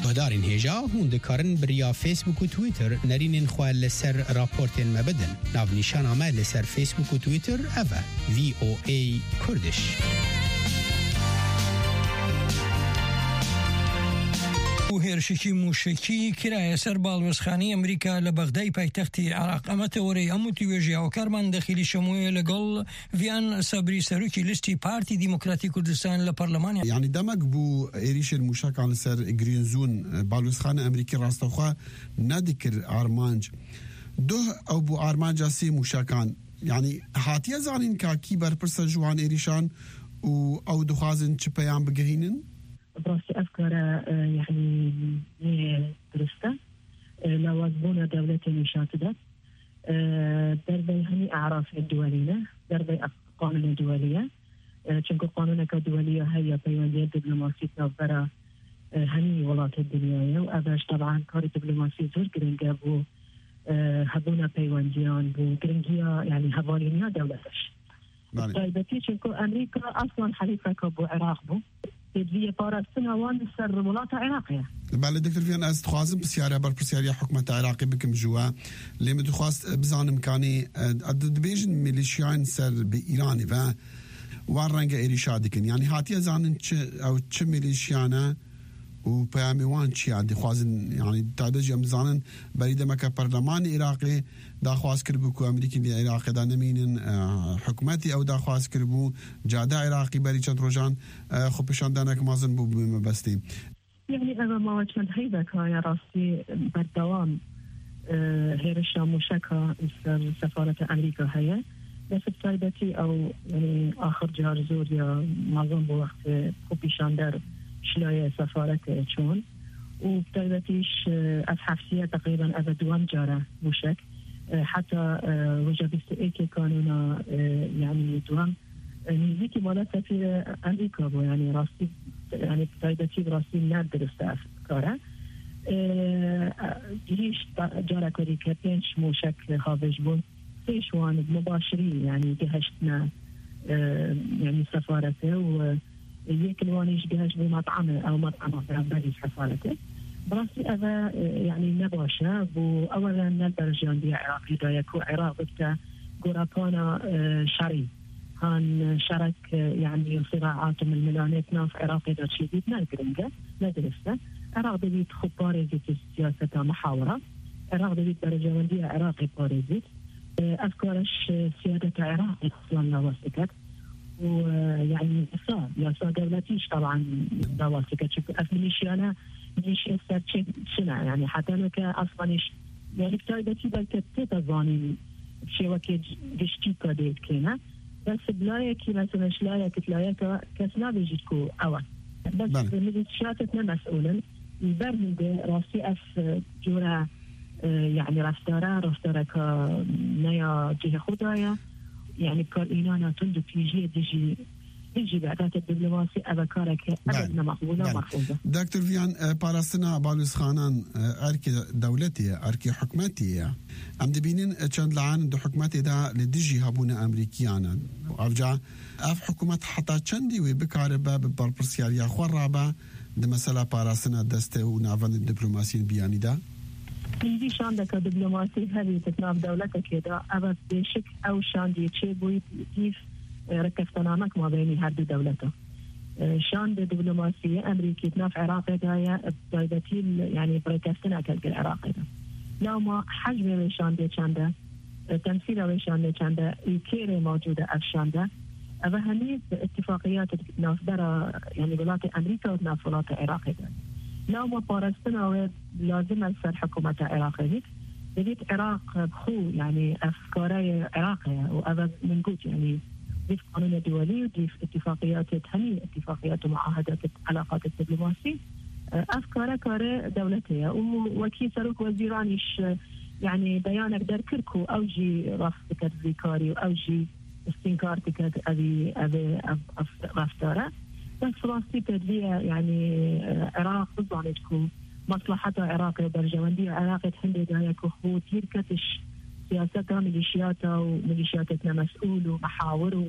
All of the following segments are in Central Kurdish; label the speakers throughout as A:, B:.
A: آگهدارین هیجا هون دکارن بریا فیسبوک و تویتر نرینین خواه لسر راپورتین مبدن. ناو نشان آمه لسر فیسبوک و تویتر اوه VOA کردش.
B: هێرشێکی موشکی کرایە سەر باڵوێزخانەی ئەمریکا لە بەغدای پایتەختی عێراق ئەمەتە وەرەی هەموو توێژیاوەکارمان دەخیلی شەموویە لەگەڵ ڤیان سەبری سەرۆکی لیستی پارتی دیموکراتی کوردستان لە پەرلەمانی.
C: یعنی دەمەک بوو عێریشێ موشکان لەسەر گرینزون باڵوێزخانە ئەمریکی ڕاستەوخوا نەدیکرد ئارمانج دۆ ئەو بوو ئارمانجا سێ موشکان یعنی هاتیە زانین کاکی بەرپرسە جوان عێریشان و ئەو دخوازن چ پەیام بگەهینن؟
D: براسي أفكار يعني درسته لوازبون دولة نشاطدت دربي هني أعراف الدولية دربي قانون الدولية چونك قانون كدولية هي بيواندية دبلوماسية نوبرا هني ولات الدنيا وأباش طبعا كار دبلوماسية زور قرنجا بو هبونا بيوانديان بو قرنجيا يعني هبالينيا دولتش طيبتي چونك أمريكا أصلا حليفة كبو عراق بو تدوية بارستنا وان سر ولاة عراقية.
C: بله دكتور فيان از تخوازم بسيارة برپرسيارية حكومة عراقي بكم جوا لما تخواست بزانم كاني دبيجن ميليشيان سر بإيراني و وان رنگا إيريشا دكن يعني هاتيا زانن او چه ميليشيانا و پیامی وان چی عندي خوازن يعني تعدج ام زانن بريده مكا برلمان عراقي دا خواز کربو کو امریکی دی عراق دا نمینن حکومتی او دا خواز کربو جاده عراقی بری چند روزان خب پیشان دانک مازن بو بستی
D: يعني انا ما كان هيدا كان راسي بالدوام هيرشا مشكا سفارة امريكا هي بس بسايدتي او يعني اخر جهار زور يا مازن بو وقت خب در شلاية سفارة چون وبتايدتيش أصحابسية تقريبا أبدوان جارة مشك حتى وجبست إيكي كانونا يعني دوام نيزيكي مالا سفير أمريكا بو يعني راسي يعني بتايدتي براسي ندرست أفكاره ديش جارة كوريكا بينش مشك هافج بون سيشوان مباشرين يعني جهشتنا يعني سفارته و ياكل وانيش بهاش بمطعمه او مطعمه في عبالي حفالته براسي اذا يعني نباشا بو اولا ندرجان دي عراقي دا يكو عراق بتا قرابانا شري هان شرك يعني صراعات من الملانات ناف عراقي دا شديد نالقرنجة ندرسته عراق دبيت خب بارزيت السياسة محاورة عراق دبيت درجان دي عراقي بارزيت أذكرش سيادة عراقي اصلا نواستكت ويعني يسا دولتيش طبعا دواسكة أفميليشيانا ميليشيا سرچين شنا يعني حتى لك أصلاش يعني بتايدتي بالكتة ظانين شوكي جشتي كديت كينا بس بلايكي مثلا شلايك تلايك كسنا بيجيكو أول بس ميليشياتنا مسؤولا البرمجة راسي أف جورا يعني رفتارا كنيا جهة خدايا يعني كارينانا تندو تيجي ديجي بعدات الدبلوماسي أبكارك أبدا مقبولة مرفوضة.
C: دكتور فيان باراستنا بالوزخانان أركي دولتي أركي حكمتي أم دبينين چند لعان دو حكمتي دا لديجي هابونا أمريكيانا وأرجع أف حكومت حتى چندي وبكاربا بالبرسياريا خورابا ده مسألة باراستنا دسته ونعفن الدبلوماسيين بياني دا
D: دي شان دك دبلوماسي هذه تتناف دولتك كده أبد بشك أو شان دي شيء بوي كيف ركفتنامك ما بيني هذه دولته شان دبلوماسية أمريكية تناف عراقي دايا بدايتي يعني بركفتنا كالعراق ده لو ما حجم شان دي شان ده تمثيل شان دي شان ده الكيري موجودة أفشان ده أبهني اتفاقيات تناف برا يعني ولاية أمريكا وتناف ولاية عراقي ده لو ما بارستنا لازم أسر حكومة عراقية بديت عراق بخو يعني أفكاري عراقية وأبد من قوت يعني ضيف قانون الدولي وضيف اتفاقيات تهني اتفاقيات ومعاهدات العلاقات الدبلوماسية أفكار كار دولتية وكي سروك وزيرانيش يعني بيانك در كركو أوجي رفتك الذكاري وأوجي استنكارتك أبي رفتاره بس راسي تدلية يعني عراق بضانتكو مصلحتها عراقية برجواندية عراقية هندي دايا كخو تيركتش سياستها ميليشياتها وميليشياتنا مسؤول ومحاور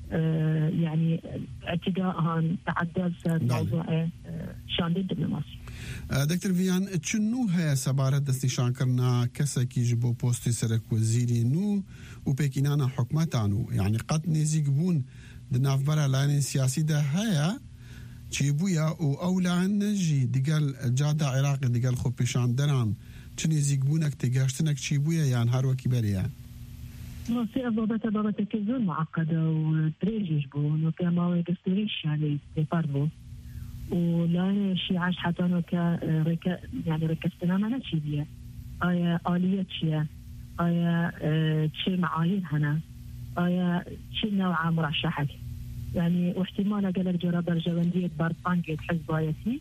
D: يعني اعتداءها تعدد موضوع شان الدبلوماسي
C: دکتر ویان چنو هەیە سەبارەت دەستنیشانکردنا کەسێکیش بۆ پۆستی سەرۆکوەزیری نو و پێکینانە حکومەتان و یعنی قەت نێزیک بوون دنافبەرە لایەنێن سیاسیدا هەیە چی بووە و ئەو لایەنەژی دیگەل جادا عێراقی دیگەل خۆپێشاندەران چ نێزیک بوونێک تێگەشتنێک چی بووە یان هەروەکی بەریە؟
D: راسي ضابطة كزون معقدة ودريجيش بون وكما دستوريش يعني تفرضوا ولا شيء عاش حتى انه يعني ركزتنا ما نشي بيه آية آلية شيء آية شيء معايير هنا آية شيء نوع مرشحك يعني واحتمال قالك جرى برجواندية برطانكة حزبايتي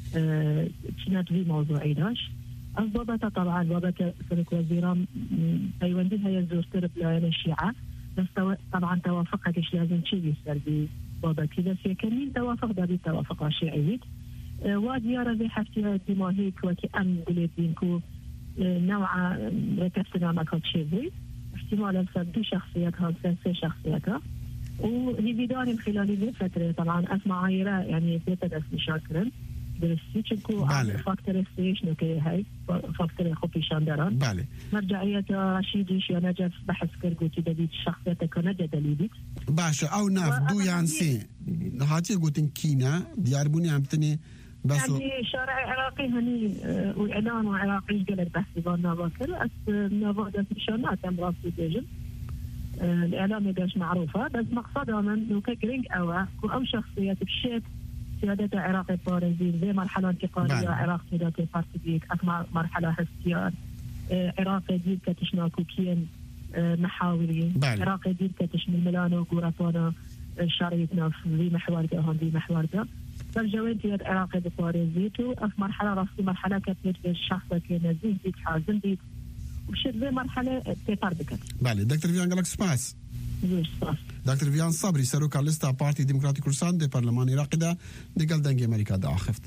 D: كانت في موضوعي داش الضابطة طبعا ضابطة سلك وزيران أيوندها يزور بلايين الشيعة بس طبعا توافقها كش لازم شيء يصير بضابطي بس يكمل توافق ده بالتوافق الشيعية وديارة زي حفتي دماهيك وكي أم قلت بينكو نوع ركزتنا ما كنت شيء احتمال الفرد دو شخصيات هذا سه شخصياتها وهي بداية من خلال هذه الفترة طبعا أسمع عيرة يعني بيتدس مشاكل درستيشنكو فاكتور ستيشن اوكي هاي فاكتور خوبي شاندران
C: بالي
D: مرجعية رشيديش يا نجف بحث كرقوتي بديت شخصيتك نجا دليلك
C: باشا او ناف دو يانسي هاتي قوتن كينا دياربوني عمتني بس
D: يعني شارع عراقي هني واعلان عراقي قلت بحثي بان باكر اس نافا دسمشانات ام راسي بيجن الاعلام يداش معروفة بس مقصدها من لو كجرينج او شخصيات بشيت سيادة عراقي بارزين زي مرحلة انتقالية عراق سيادة بارتبيك أكمل مرحلة هستيار عراقي دير كتشناكو كين محاورين عراقي دير كتشمل ميلانو وقوراتانا شاريتنا في محور ده هون دي محور ده فالجوين تياد عراقي بارزيتو أف مرحلة راسي مرحلة كتنت بالشخصة كنزيه ديك حازم ديك وشد زي مرحلة تفربكت
C: بالي دكتور فيان قالك سباس دکتر ویان صبری سروک لیستا پارتی دموکراتیک کردستان د پارلمان عراق ده دگل دنگ امریکا ده آخفت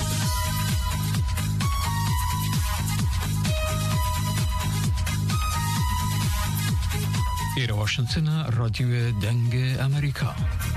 B: ایره واشنطن رادیو دنگ امریکا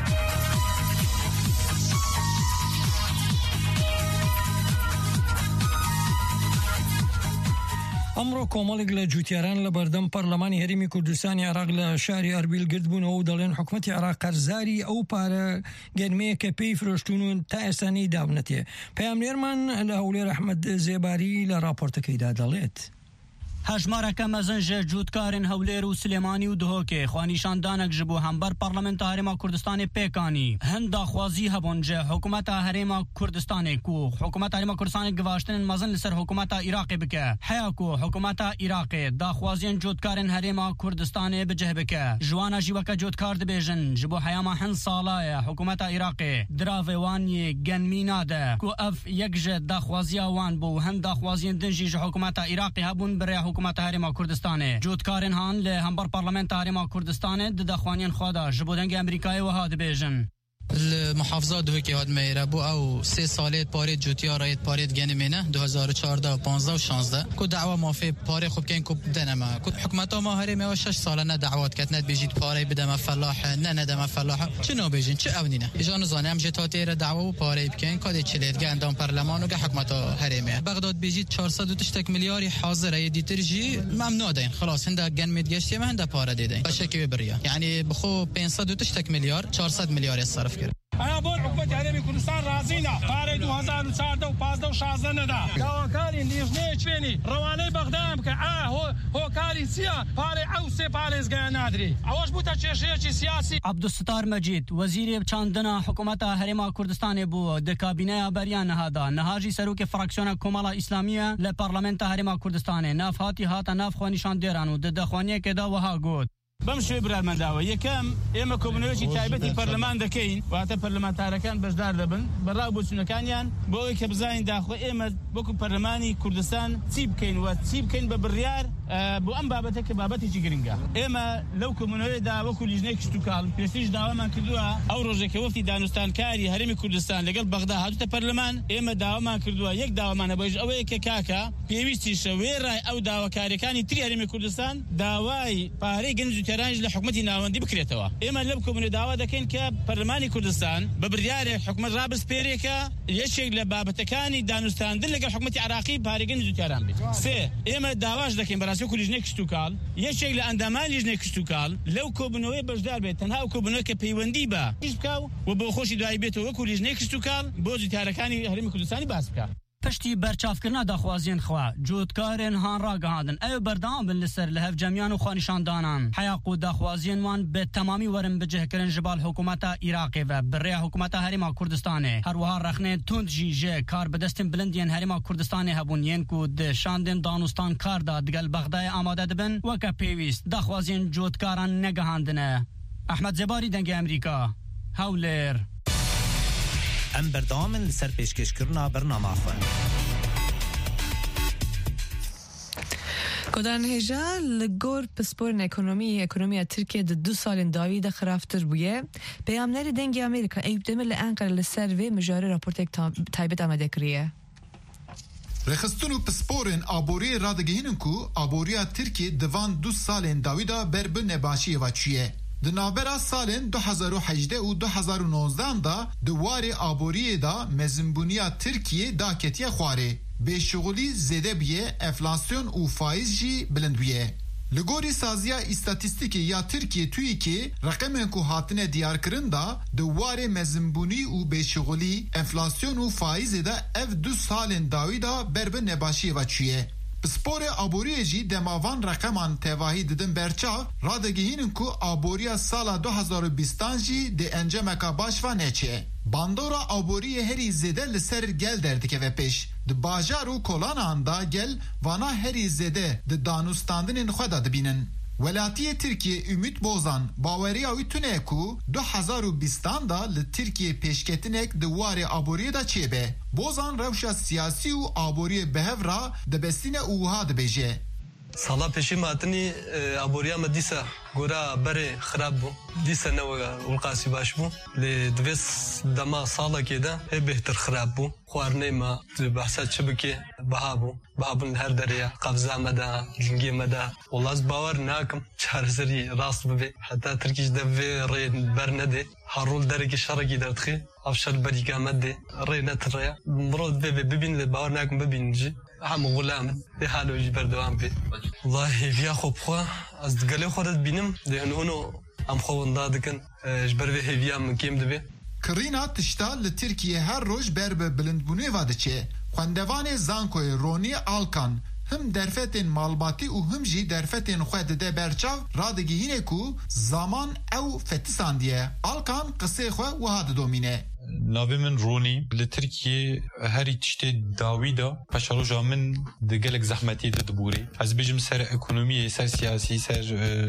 B: امرو کۆمەڵێک لە جوتیاران لە بەردەم پەرلەمانی هەرێمی کوردستانی عێراق لە شاری ئەربیل گرتبوون و دەڵێن حکوومەتی عێراق قەرزاری ئەو پارە گەرمەیە کە پێی فرۆشتون تا ئێستانی دابنێتێ. پەیامنێرمان لە هەولێر ئەحمەد زێباری لە راپۆرتەکەیدا دەڵێت.
E: هەژمارەکە مەزنجە جووتکارن هەولێر و سلێمانی و دهۆکێ خوانیشاندانێک ji بۆ هەمبەر پەرلەمەنتە هەرێما کوردستانی پێکانی هەند داخوازی هەبوون جە حکوومەتە هەرێما کوردستانێک و حکوومەتە هەرێما کوردستانی گواشتنن مەزن لەسەر حکوومەتە عێراقی بکە هەیە و حکوومەتە عێراقی داخوازیان جووتکارن هەرێما کوردستانی بجێ بکە ژوانە ژیوەکە جووتکار دەبێژن ji بۆ هەیەما هەند ساڵایە حکوومەتە عێراقی دراڤێوانی گەنمی نادە کو ئەف یەکژە داخوازیاوان بۆ هەند داخوازیان دنجی ji حکوومەتە عێراقی هەبوون برای حکومت هەرێما کوردستانê جوتکارên han li hember parlamenta herêma Kurdistanê di daxwaniyên xwe da ji bo dengê Amerîkayê wiha dibêjin.
F: المحافظات دوکی هاد میره بو او 3 سالت پاره جوتیا رایت پاره گنمینه 2014 و 15 و 16 کو دعوا مافی پاره خوب کین کو دنما کو حکومت ما هریم و 6 ساله نه دعوات کتنت بیجید پاره بدم فلاح نه ندم فلاح چنو بیجین چه اونینه ایجان زانم جتاتیر دعوا و پاره بکن کد چلیت گندام پارلمان و حکومت هریمه بغداد بیجید 400 میلیارد حاضر دیترجی ممنوع دین خلاص هند گنمید گشتی من هند پاره دیدین بشکی بریا یعنی بخو 500 میلیارد 400 میلیارد صرف
G: أنا بقول حكومة هرمي كردستان رازينا قاري 2014 و 15 و 16 ندا داواكاري نيجني چفيني رواني بغدام كا هو كاري سيا پاري او سي پاريز گا نادري اواش بوتا چشيچي سياسي
E: عبدالستار مجید وزیر چاندنا حکومت هرما کردستان بو د کابینه بریان هدا نهاجی سروک فراکسیون کومالا اسلامیه ل پارلمنت هرما کردستان ناف هاتی هات ناف خو نشان دیرانو د دخوانی که دا وها گوت
G: بمشي برا المنداوة يكام إما كومنيوتي تايبتي برلمان دكين وهذا برلمان تاركان بجدار دبن برابو سنكانيان بوي كبزاين داخل إما بوكو برلماني كردستان تسيب كين وتسيب كين ببريار بو أم بابتك بابتي جيجرينجا إما لو كومنيوتي دا وكو لجنيك شتوكال برستيج داوا من كردوها أو روجك وفي دانستان كاري هرمي كردستان لقل بغداد هادو برلمان إما داوا من كردوها يك داوا من بيج أوي كاكا بيويستي شوير أو داوا كاري كاني تري هرمي كردستان داواي باري جنزو جوتێرانیش لە حکومەتی ناوەندی بکرێتەوە ئێمە لەم کۆمونە داوا دەکەین کە پەرلەمانی کوردستان بە بڕیارێک حکومەت ڕابسپێرێکە یەکێک لە بابەتەکانی دانوستاندن لەگەڵ حکومەتی عراقی پارێگەنی جوتیاران بێت سێ ئێمە داواش دەکەین بەڕاستی وەکو لیژنەی کشتوکاڵ یەکێک لە ئەندامانی لیژنەی کشتوکاڵ لەو کۆبوونەوەی بەشدار بێت تەنها ئەو کۆبوونەوە کە پەیوەندی بە هیچ بکاو و بۆ خۆشی دوایی بێتەوە وەکو لیژنەی کشتوکاڵ بۆ جوتیارەکانی هەرێمی کوردستانی باس بکات
E: پشتی برچافکردنا داخوازیان خوا جوتکارن هان را گهاندن او بردام بن لسر لهف جمعیان و خانشاندانان حیاق و داخوازیان وان به تمامی ورن بجه کرن جبال حکومت عراقی و بره حکومت هریما کردستانه هر وها رخنه تند جیجه کار بدستن بلندین هریما کردستانه هبون ین کو ده شاندن دانوستان کار دا دگل بغدای آماده دبن وکا پیویست داخوازیان جوتکاران نگهاندنه احمد زباری دنگ امریکا هولر
H: ام بردامن لسر پیشکشکرنا برنامه خواه
I: کدان هجا لگور پسپورن اکونومی ترکیه ده 2 سال داوی ده خرافتر بویه پیامنر دنگی امریکا ایوب دمر لانقره لسر و مجاره راپورتک تایبت آمده کریه
J: رخستون و پسپورن آبوری رادگهینن کو آبوریا ترکیه دوان 2 سال داوی ده برب نباشی و چیه د نابرا سالن 2018 و 2019 دا دواری آبوری دا مزنبونیا ترکیه دا کتیه خواره به شغلی زده بیه enflasyon و فایز جی بلند بیه لگوری سازیا استاتستیکی یا ترکیه توی که رقم کو هاتنه دیار کرن دا دواری مزنبونی و به شغلی enflasyon و فایز دا اف 2 سالن داوی دا برب نباشی و چیه سپور آبوری جی دماوان رقمان تواهی ددن برچاو را دگهینن کو آبوریا سالا 2020 جی ده انجامکا باش و نچه باندورا آبوری هری زده لسر گل دردکه و پیش ده باجار و کولان آندا گل وانا هری زده ده دانوستاندن خدا دبینن ولاتی ترکیه ümit bozan باوریاوی تونه کو 2020 دا لترکیه پیشکتنک دواری آبوری دا چه به بozan روشا سیاسی و آبوری بهورا دبستین اوها دبیجه
K: سالا پیشی ماتنی آبوریا مدیسا گورا بره خراب بو دیسا نو ولقاسی باش بو لدویس دما سالا که دا هی بهتر خراب بو خوارنه ما بحثات شبکه بهابون هر دریا قفزه مدا جنگی مدا والله باور ناکم چارزری راست ببی حتی ترکیش دوی ری برنده هرول درکی شرکی دردخی افشار بریکا مده ری نتریا مرود ببین باور ناکم ببین جی هم غلام ده حالو جی بردوام بی والله بیا خوب خوا از دگلی خودت بینم ده اونو ام خوان دادکن جبر به هیام کیم دبی
J: کرینا تشتا لترکیه هر روز برب بلندبونی واده چه خواندوان زانکوی رونی آلکان هم درفتین مالباتی و هم جی درفتین خود ده برچاو رادگی هینه کو زمان او فتسان دیه آلکان قصه خو و هاد دومینه
L: ناوی من رونی لترکیه هری تشتی داوی دا پشاروجا من دگلک زحمتی ده دبوری از بیجم سر اکونومی سر سیاسی سر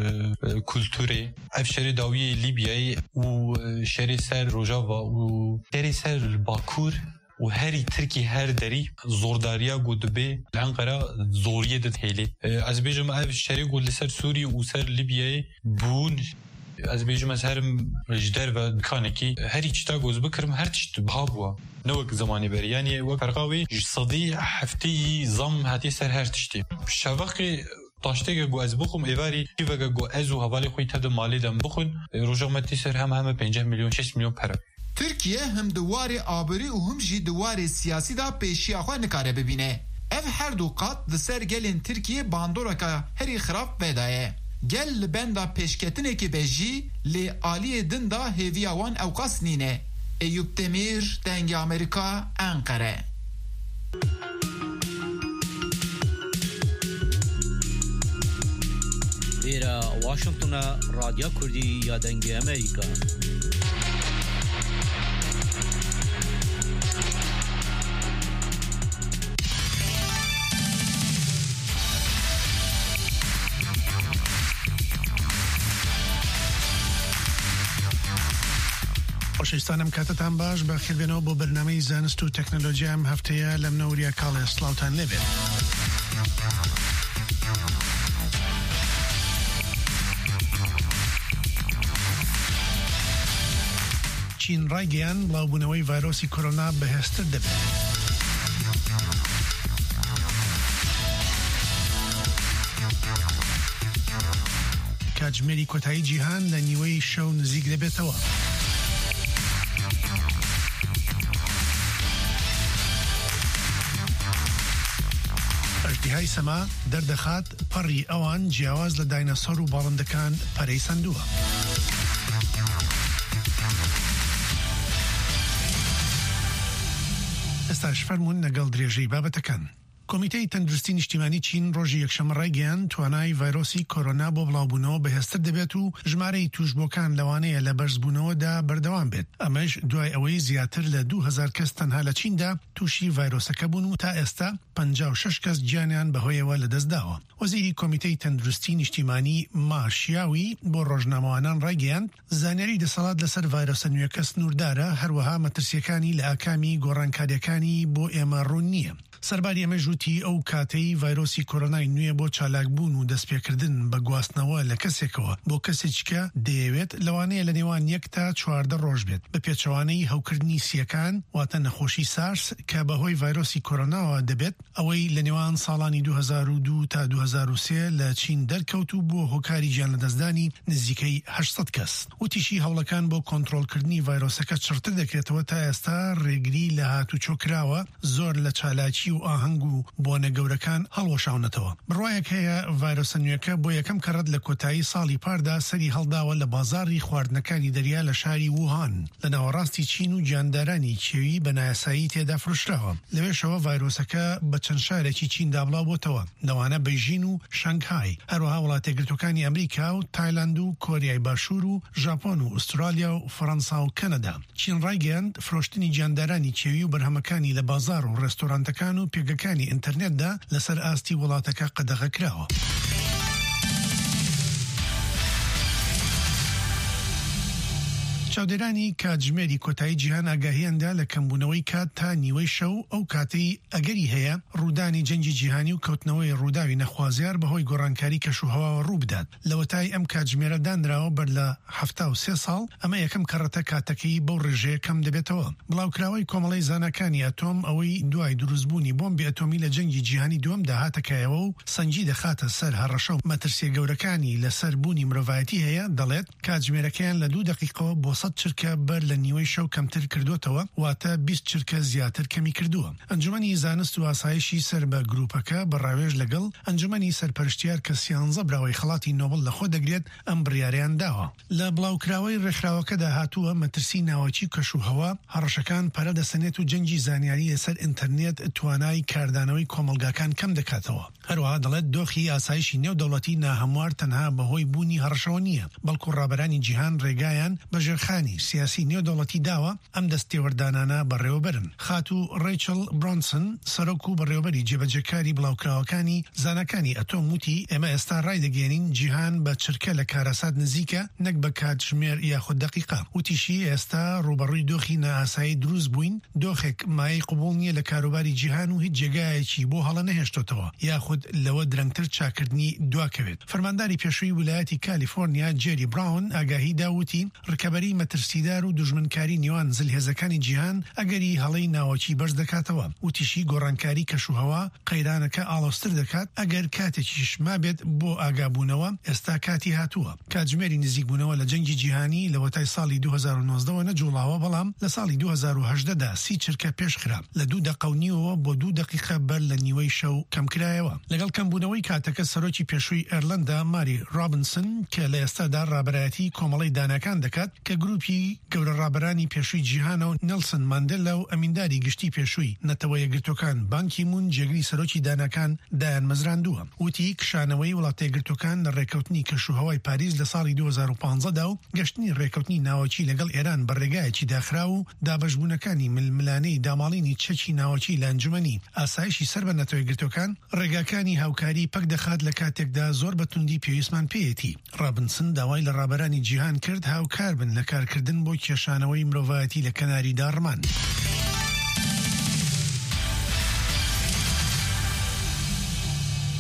L: کلتوری اف شری داوی لیبیایی و شری سر روجاوا و شری سر باکور و هری ترکی هر دری زورداریا گودبه لانقره زوریه ده هیلی از بیجم اف شری گود لسر سوری و سر لیبیایی بون از بیجم از هر جدر و دکانکی هری چتا گوز بکرم هر چت بهابوا نوک زمانی بر یعنی وقت فرقاوی صدی هفتی زم هاتی سر هر تشتی شوقی تاشته گو از بخوم ایواری و گو از و حوالی خوی تد مالی دم بخون روزمتی سر هم 5 میلیون 6 میلیون پر
J: ترکیه هم دواری آبری و هم جی دواری سیاسی دا پیشی آخوا نکاره ببینه اف هر دو قات دسر گلین ترکیه باندورا که هری خراب بدایه گل بندا پیشکتنه که بجی لی آلی دندا هیویاوان اوقاس نینه ایوب تمیر دنگ امریکا انقره
M: ویرا واشنطن رادیو کردی یا دنگ امریکا
N: خوشستانم کاتتان باش بخیر بینو با برنامه زانست و تکنولوژی هم هفته لمنوریا کال سلاوتان لیوید چین رایگیان بلاوبونەوەی ڤایرۆسی کۆرۆنا بەهێزتر دەبێت. کە کاتژمێری کۆتایی جیهان لە نیوەی شەو نزیک دەبێتەوە. ئەژدیهای سەما دەردەخات پەڕی ئەوان جیاواز لە داینەسۆر و باڵندەکان پەرەی سندووە. ئێستاش فەرمونون لەگەڵ درێژەی بابەتەکان. کۆمیتەی تەندروستی نیشتیمانی چین ڕۆژی یەکشەمە ڕایگەیاند توانای ڤایرۆسی کۆرۆنا بۆ بڵاوبوونەوە بەهێزتر دەبێت و ژمارەی توشبۆکان لەوانەیە لە بەرزبوونەوەدا بەردەوام بێت. ئەمەش دوای ئەوەی زیاتر لە 2000 کەس تەنها لە چیندا تووشی ڤایرۆسەکە بوون و تا ئێستا 56 کەس گیانیان بەهۆیەوە لەدەستداوە. وەزیری کۆمیتەی تەندروستی نیشتیمانی ما شیاوی بۆ ڕۆژنامەوانان ڕایگەیاند زانیاری دەسەڵات لەسەر ڤایرۆسە نوێکە سنووردارە، هەروەها مەترسیەکانی لە ئاکامی گۆڕانکاریەکانی بۆ ئێمە ڕوون نییە. سەرباری ئەمە ژووتی ئەو کاتەی ڤایرۆسی کۆرۆنای نوێ بۆ چالاکبوون و دەستپێکردن بە گواستنەوە لە کەسێکەوە بۆ کەسێککە دەیەوێت لەوانەیە لە نێوان 1 تا 14 ڕۆژ بێت بە پێچەوانەی هەوکردنی سیەکان واتە نەخۆشی سارس کە بەهۆی ڤایرۆسی کۆرۆناوە دەبێت ئەوەی لە نێوان ساڵانی 2002 تا 2003 لە چین دەرکەوت و بۆ هۆکاری گیان لەدەستدانی نزیکەی 800 کەس. وتیشی هەوڵەکان بۆ کۆنتڕۆڵکردنی ڤایرۆسەکە چڕتر دەکرێتەوە تا ئێستا ڕێگری لە هاتوچۆکراوە زۆر لە چالاکی و ئاهەنگ و بۆنە گەورەکان هەڵوەشاونەتەوە. بڕوایەک هەیە ڤایرۆسە نوێکە بۆ یەکەم کەڕەت لە کۆتایی ساڵی پاردا سەری هەڵداوە لە بازاری خواردنەکانی دەریا لە شاری ووهان لە ناوەڕاستی چین و گیاندارانی کێوی بە نایاسایی تێدا فرۆشراوە. لەوێشەوە ڤایرۆسەکە بە چەند شارێکی چیندا بڵاوبۆتەوە، لەوانە بەیژین و شانگهای، هەروەها وڵاتە یەکگرتووەکانی ئەمریکا و تایلاند و کۆریای باشوور و ژاپۆن و ئوسترالیا و فەڕەنسا و کەنەدا. چین ڕایگەیاند فرۆشتنی گیاندارانی کێوی و بەرهەمەکانی لە بازار و ڕێستۆرانتەکان و پێگەکانی ئینتەرنێتدا لەسەر ئاستی وڵاتەکە قەدەغەکراوە. چاودێرانی کاتژمێری کۆتایی جیهان ئاگاهیاندا لە کەمبوونەوەی کات تا نیوەی شەو ئەو کاتەی ئەگەری هەیە ڕوودانی جەنگی جیهانی و کەوتنەوەی ڕووداوی نەخوازیار بەهۆی گۆڕانکاری کەشوهەواوە ڕوو بدات. لەوەتای ئەم کاتژمێرە دانراوە بەر لە 73 ساڵ ئەمە یەکەم کەڕەتە کاتەکەی بەو ڕێژەیە کەم دەبێتەوە. بڵاوکراوەی کۆمەڵی زانەکانی ئەتۆم ئەوەی دوای دروستبوونی بۆمبی ئەتۆمی لە جەنگی جیهانی دووەم داهاتەکایەوە و سەنجی دەخاتە سەر هەڕەشە و مەترسیە گەورەکانی لەسەر بوونی مرۆڤایەتی هەیە، دەڵێت کاتژمێرەکەیان لە 2 دقیقەوە بۆ 100 چرکە بەر لە نیوەی شەو کەمتر کردوتەوە، واتە 20 چرکە زیاتر کەمی کردووە. ئەنجومەنی زانست و ئاسایشی سەر بە گروپەکە بەڕاوێژ لەگەڵ ئەنجومەنی سەرپەرشتیار کە 13 براوەی خەڵاتی نۆبڵ لەخۆ دەگرێت ئەم بڕیاریان داوە. لە بڵاوکراوەی ڕێکخراوەکەدا هاتووە مەترسی ناوەکی کەشوهەوا، هەڕەشەکان پەرە دەسەنێت و جەنگی زانیاری لەسەر ئینتەرنێت توانای کاردانەوەی کۆمەلگاکان کەم دەکاتەوە. هەروەها دەڵێت دۆخی ئاسایشی نێودەوڵەتی ناهەموار تەنها بەهۆی بوونی هەڕەشەوە نییە، بەڵکو ڕابەرانی جیهان ڕێگایان بەژێرخانی سیاسی نێودەوڵەتی داوە ئەم دەستێوەردانانە بەڕێوەبەرن. خاتو ڕیچل برۆنسن سەرۆک و بەڕێوەبەری جێبەجێکاری بڵاوکراوەکانی زانەکانی ئەتۆم وتی ئێمە ئێستا ڕای دەگەێنین جیهان بە چرکە لە کارەسات نزیکە نەک بە کاتژمێر یاخود دقیقا. وتیشی ئێستا ڕوبەڕووی دۆخی نائاسایی دروست بووین، دۆخێک مایەی قوبوڵ نییە لە کاروباری جیهان و هیچ جێگایەکی بۆ هەڵە نەهێشتۆتەوە یاخود لەوە درەنگتر چاکردنی دواکەوێت. فەرمانداری پێشووی ویلایەتی کالیفۆرنیا جێری براون ئاگاهی داوتی ڕکەبەری مەترسیدار و دژمنکاری نێوان زلهێزەکانی جیهان ئەگەری هەڵەی ناوەکی بەرز دەکاتەوە. وتیشی گۆڕانکاری کەشوهەوا قەیرانەکە ئاڵۆستر دەکات ئەگەر کاتێکیش مابێت بۆ ئاگابوونەوە. ئێستا کاتی هاتووە. کاتژمێری نزیکبوونەوە لە جەنگی جیهانی لە وەتای ساڵی 2019 نەجوڵاوە، بەڵام لە ساڵی 2018دا 30 چرکە پێشخرا لە 2 دقەونیەوە بۆ 2 دقیقە بەر لە نیوەی شەو کەمکرایەوە. لەگەڵ کەمبوونەوەی کاتەکە سەرۆکی پێشووی ئێرلەندا ماری ڕابنسن کە لە ئێستادا ڕابەرایەتی کۆمەڵی دانەکان دەکات کە گروپی گەورە ڕابەرانی پێشووی جیهانە و نێلسن ماندێلا و ئەمینداری گشتی پێشووی نەتەوە یەکگرتوەکان بانکی مون جێگری سەرۆکی دانەکان دایان مەزراندووە. وتی کشانەوەی وڵاتە یەکگرتوەکان لە ڕێکەوتنی کەشوهەوای پاریس لە ساڵی 2015دا و گەشتنی ڕێکەوتنی ناوەکی لەگەڵ ئێران بە ڕێگایەکی داخرا و دابەشبوونەکانی ململانەی داماڵینی چەکی ناوەکی لە ئەنجومەنی ئاسایشی سەر بە نەتەوە یەکگرتوەکان ڕێگاکانی هاوکاری پەک دەخات لە کاتێکدا زۆر بەتوندی پێویستمان پێیەتی. ڕابنسن داوای لە ڕابەرانی جیهان کرد هاوکار بن لە کارکردن بۆ کێشانەوەی مرۆڤایەتی لە کەناری داڕمان.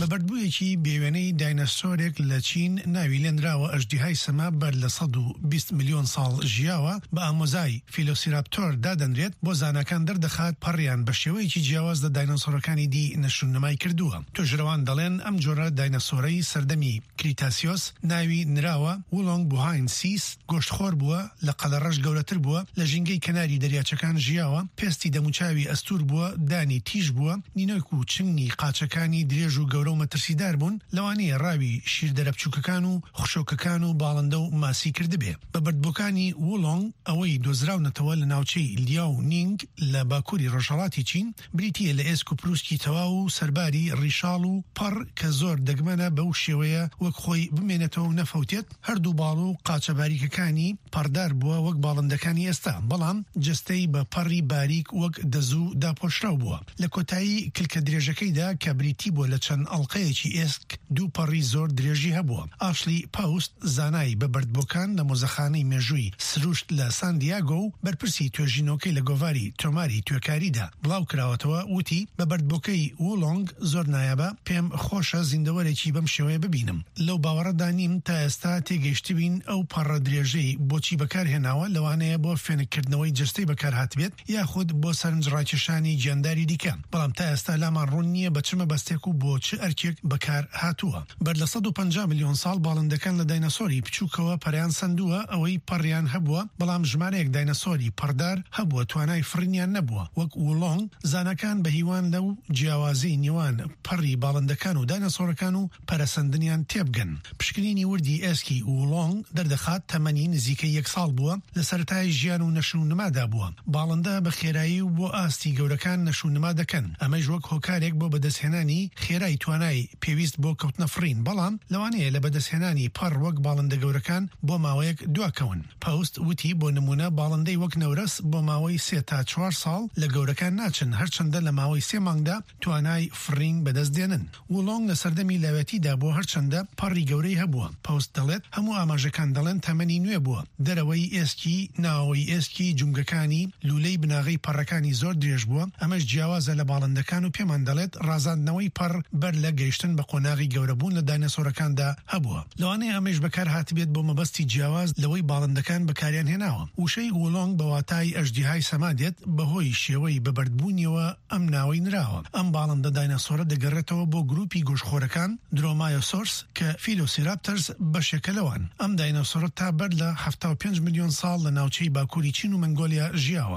N: بەبەردبوویەکی بێوێنەی داینەسۆرێک لە چین ناوی لێنراوە ئەژدیهای سەما بەر لە 120 ملیۆن ساڵ ژیاوە بە ئامۆزای فیلۆسیراپتۆر دادەنرێت بۆ زانەکان دەردەخات پەڕیان بە شێوەیەکی جیاواز لە داینەسۆرەکانی دی نەشوننمای کردووە. توێژرەوان دەڵێن ئەم جۆرە داینەسۆرەی سەردەمی کریتاسیۆس ناوی نراوە وولۆنگ بوهاین سیس، گۆشتخۆر بووە، لە قەلەڕەش گەورەتر بووە، لە ژینگەی کەناری دەریاچەکان ژیاوە، پێستی دەموچاوی ئەستور بووە، دانی تیژ بووە، نینۆک و چنگی قاچەکانی درێژ و گەورە و مەترسیدار بوون، لەوانەیە ڕاوی شیردەرە بچووکەکان و خشۆکەکان و باڵندە و ماسی کردبێ. بە بەردبووەکانی وولۆنگ ئەوەی دۆزراونەتەوە لە ناوچەی لیا و نینگ لە باکووری ڕۆژهەڵاتی چین بریتیە لە ئێسک و پروسکی تەواو و سەرباری ڕیشاڵ و پەڕ کە زۆر دەگمەنە بەو شێوەیە وەک خۆی بمێنێتەوە و نەفەوتێت. هەردوو باڵ و قاچە باریکەکانی پەردار بووە وەک باڵندەکانی ئێستا، بەڵام جستەی بە پەڕی باریک وەک دەزوو داپۆشراو بووە. لە کۆتایی کلکە درێژەکەیدا کە بریتی بۆ لە چەند ئەڵلقەیەکی ئێسک دوو پەڕی زۆر درێژی هەبووە. ئاشلی پاوست زانای بە بەردبووکان لە مۆزەخانەی مێژووی سروشت لە ساندیاگۆ و بەرپرسی توێژینەوەکەی لە گۆڤاری تۆماری توێکاریدا بڵاو کراوەتەوە، وتی بە بەردبووکەی وولۆنگ زۆر نایابە، پێم خۆشە زیندەوەرێکی بەم شێوەیە ببینم. لەو باوەڕەدا نیم تا ئێستا تێگەیشتبین ئەو پەڕە درێژەی بۆچی بەکارهێناوە، لەوانەیە بۆ فێنکردنەوەی جستەی بەکار هاتبێت یاخود بۆ سەرنجڕاکێشانی گیانداری دیکە، بەڵام تا ئێستا لامان ڕوون نییە بە چمە بەستێک و بۆ چ ئەرکێک بەکار هاتووە. بەر لە 150 ملیۆن ساڵ باڵندەکان لە داینەسۆری بچووکەوە پەریان سندووە، ئەوەی پەڕیان هەبووە، بەڵام ژمارەیەک داینەسۆری پەردار هەبووە توانای فرنیان نەبووە. وەک وولۆنگ زانەکان بە هیوان لەو جیاوازی نێوان پەڕی باڵندەکان و داینەسۆرەکان و پەرەسەندنیان تێبگەن. پشکنینی وردی ئێسکی وولۆنگ دەردەخات تەمەنی نزیکەی 1 ساڵ بووە، لە سەرەتای ژیان و نەشوننمادا بووە. باڵندە بە خێرایی و بۆ ئاستی گەورەکان نەشوننما دەکەن، ئەمەش وەک هۆکارێک بۆ بەدەستهێنانی خێرای توانای پێویست بۆ کەوتنە فرین، بەڵام لەوانەیە لە بەدەستهێنانی پەڕ وەک باڵندە گەورەکان بۆ ماوەیەک دواکەون. پاوست وتی بۆ نمونە باڵندەی وەک نەورەس بۆ ماوەی 3 تا 4 ساڵ لە گەورەکان ناچن، هەرچەندە لە ماوەی 3 مانگدا توانای فرین بەدەست دێنن. وولۆنگ لە سەردەمی لاوێتیدا بۆ هەرچەندە پەڕی گەورەی هەبووە. پاوست دەڵێت هەموو ئاماژەکان دەڵێن تەمەنی نوێ بووە، دەرەوەی ئێسکی ناوەوەی ئێسکی جونگەکانی لولەی بناغی پەڕەکانی زۆر درێژ بووە، ئەمەش جیاوازە لە باڵندەکان و پێمان دەڵێت ڕازاندنەوەی پەڕ بەر لە گەیشتن بە قۆناغی گەورەبوون لە داینەسۆرەکاندا هەبووە. لەوانەیە ئەمەش بەکار هاتبێت بۆ مەبەستی جیاواز لەوەی باڵندەکان بەکاریان هێناوە. وشەی وولۆنگ بە واتای ئەژدیهای سەمادێت بەهۆی شێوەی بەبەردبوونیەوە ئەم ناوەی نراوە. ئەم باڵندە داینەسۆرە دەگەڕێتەوە بۆ گروپی گۆشتخۆرەکان درۆمایۆسۆرس کە فیلۆسیراپتەرز بەشێکە لەوان. ئەم داینەسۆرە تا بەر لە 75 ملیۆن ساڵ لە ناوچەی باکووری چین و منگۆلیا ژیاوە.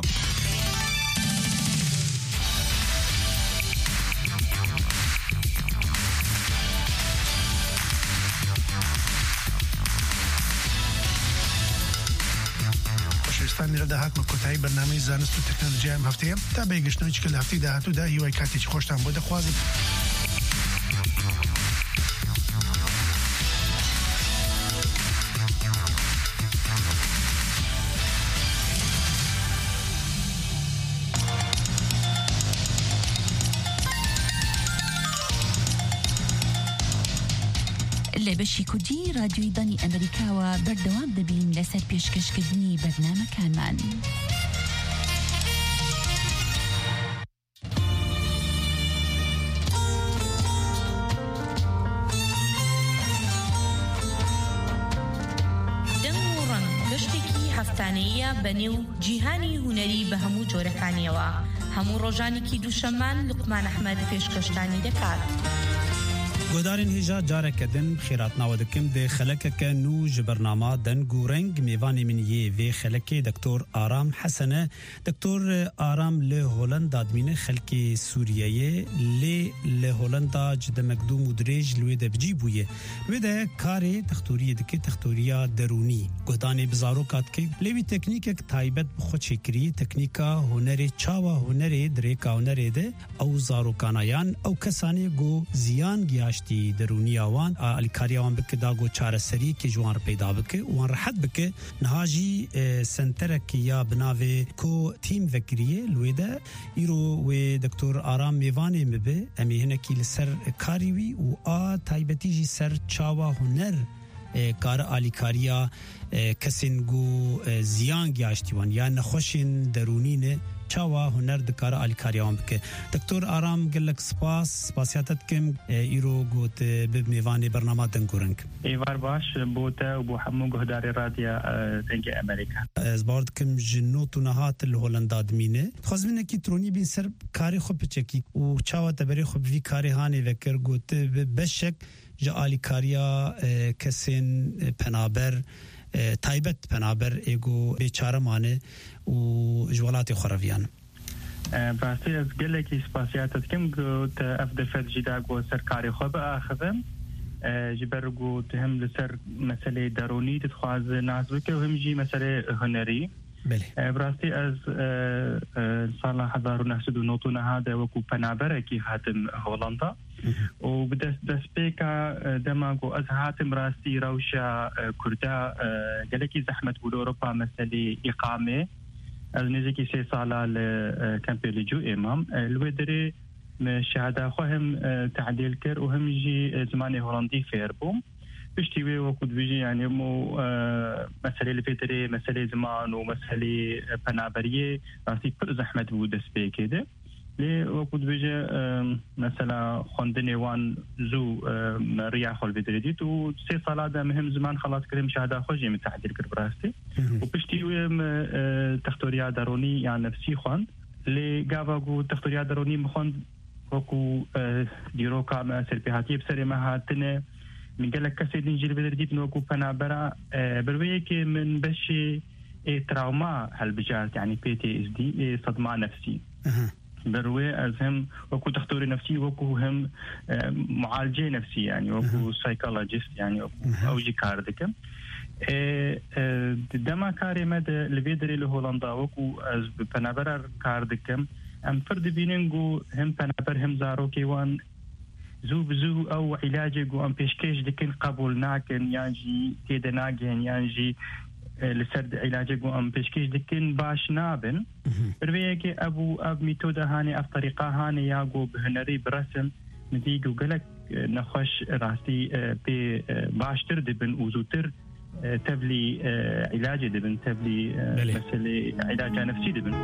N: پاکستانی را داهات مکوتای برنامه زانست و تکنولوژی هم هفته تا بیگشتنوی چکل هفته داهاتو دا هیوای کاتی چی خوشتان بوده خوازم.
O: لە بەشی کوردی رادیۆی دانی ئەمریکاوە بەردەوام دەبین لەسەر پێشکەشکردنی بەرنامەکانمان.
P: دەنگ و ڕەنگ گەشتێکی هەفتانەیە بەنێو جیهانی هونەری بە هەموو جۆرەکانیەوە. هەموو ڕۆژانێکی دووشەممان لوقمان ئەحمەد پێشکەشتانی دەکات.
A: گودارین هیجا جارکدن خیرات ناودکم ده خلکه که نو جبرنامه دن گورنگ میوانی منیه و خلکه دکتور آرام حسنه دکتور آرام له هولند ادمینه خلک سوریه له هولند جد مقدوم مدرج لوی دبجی بویه و ده کاری تختوری دکی تختوریا درونی گودانی بزاروکات که لوی تکنیک تایبت بخود شکری تکنیکا هنر چاوا هنر دریکا هنر ده او زاروکانایان او کسانی گو زیان گیاشت درونی آوان الکاری آوان بکه داگو چاره سری که جوان پیدا بکه وان راحت بکه نهاجی سنترک یا بناوه کو تیم وکریه لویده ایرو و دکتور آرام میوانه مبه امی هنکی لسر کاریوی و تایبتی جی سر چاوا هنر کار آلیکاریا کسینگو زیان گیاشتیوان یا نخوشین درونینه چاوا هنر دکار آلیکاریان بکه دکتور آرام گلک سپاسیاتت کم ایرو گوت به میوان برنامه دنگورنگ
Q: ایوار باش بوتا و بو همو گهداری رادیا دنگ امریکا
A: از بارد کم جنوتو نهات الهولندا دمینه خوزمینه کی ترونی بین سر کاری خوب چکی و چاوا تبری خوب وی کاری هانی وکر گوت بشک جا آلیکاریا کسین پنابر تایبت پنابر ایگو بیچاره مانه و جوالات خورویان
Q: براستی از گله کی سپاسیاتت کم گوت افدفت جدا گو سرکاری خوب آخذم جبر گو تهم لسر مسئله درونی تتخواز نازو که هم جی مسئله هنری براستی از سال 1999 هذا وكو پنابره کی هاتم هولندا و بدست بيكا دماغو از هاتم راستی روشا كردا جلكي زحمت بأوروبا مسألة إقامة از نزيكي 3 سالة لكامبي لجو إمام الودري شهادة خوهم تعديل كر وهم يجي زماني هولندي فيربوم بشتوي وقود بيجي يعني مو مسألة الفيتري مسألة زمان ومسألة بنابرية راسي كل زحمة بودس بي كده لي وقود بيجي مثلا خوندني وان زو رياح الفيتري ديت و 3 صلاة ده مهم زمان خلاص كريم شهادة خوجي من تعديل كر براستي وبشتوي تختوريا داروني يعني نفسي خوند لي قابقو تختوريا داروني مخوند وكو ديروكا ما سلبيهاتي بسري ما هاتنه من قال لك كسيد نجيل بدرديت نوكو بنابرا برويك من بشي تراوما هالبجات يعني PTSD صدمة نفسي بروي أزهم وكو تختوري نفسي وكو هم معالجة نفسي يعني وكو سايكولوجيست يعني وكو أوجي كاردكم دما كاري مد لبيدري لهولندا وكو از بنابرا كاردكم ام فرد بيننجو هم بنابر هم زاروكي وان زو بزو او علاجي جو ام بيشكيش دكن قبول ناكن يانجي تيدا ناجين يانجي لسرد علاجي جو ام بيشكيش دكن باش نابن برويكي اب ميتودا هاني اف طريقه هاني ياغو بهنري برسم نديجو قالك نخش راسي بي باشتر دبن وزوتر تبلي علاجي دبن تبلي مسألة علاج نفسي دبن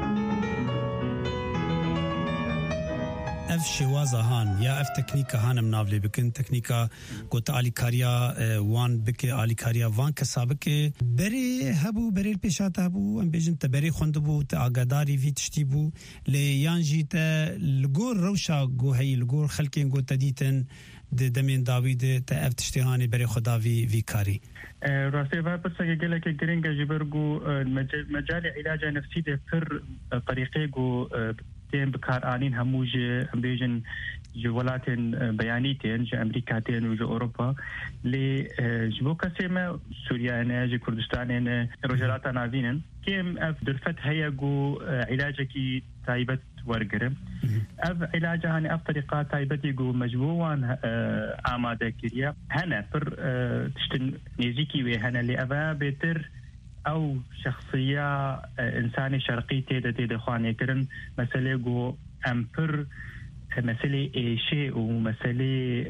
A: اف شوازه هان یا اف تکنیکا هانم ناولی بکن تکنیکا گوت آلیکاریا وان بکه آلیکاریا وان کسابکه بری هبو بری پیشات هبو ام بیجن تبری خوندبو تا آگاداری وی تشتیبو لیانجی تا لگور روشا گو هی لگور خلکین گو تدیتن دمین داوید تا اف تشتیهانی بری خدا وی کاری
Q: راسي بس قال لك جرينجا جبرجو مجال علاج نفسي ده فر طريقه جو تين بكار آنين هموجة بيجن جولات بيانيتين جو أمريكاتين وجو أوروبا لي جبو كسيما سوريا أنا جو كردستان أنا رجالات نافينن كيم أف درفت هيا جو علاجكي تايبت ورقرم أف علاجها هني أف طريقات تايبتي جو مجبوان آمادة كريا هنا فر تشتن نيزيكي وهنا اللي أبا بيتر أو شخصية إنساني شرقي تيدا خواني كرن مسألة جو أمبر مسألة شيء ومسألة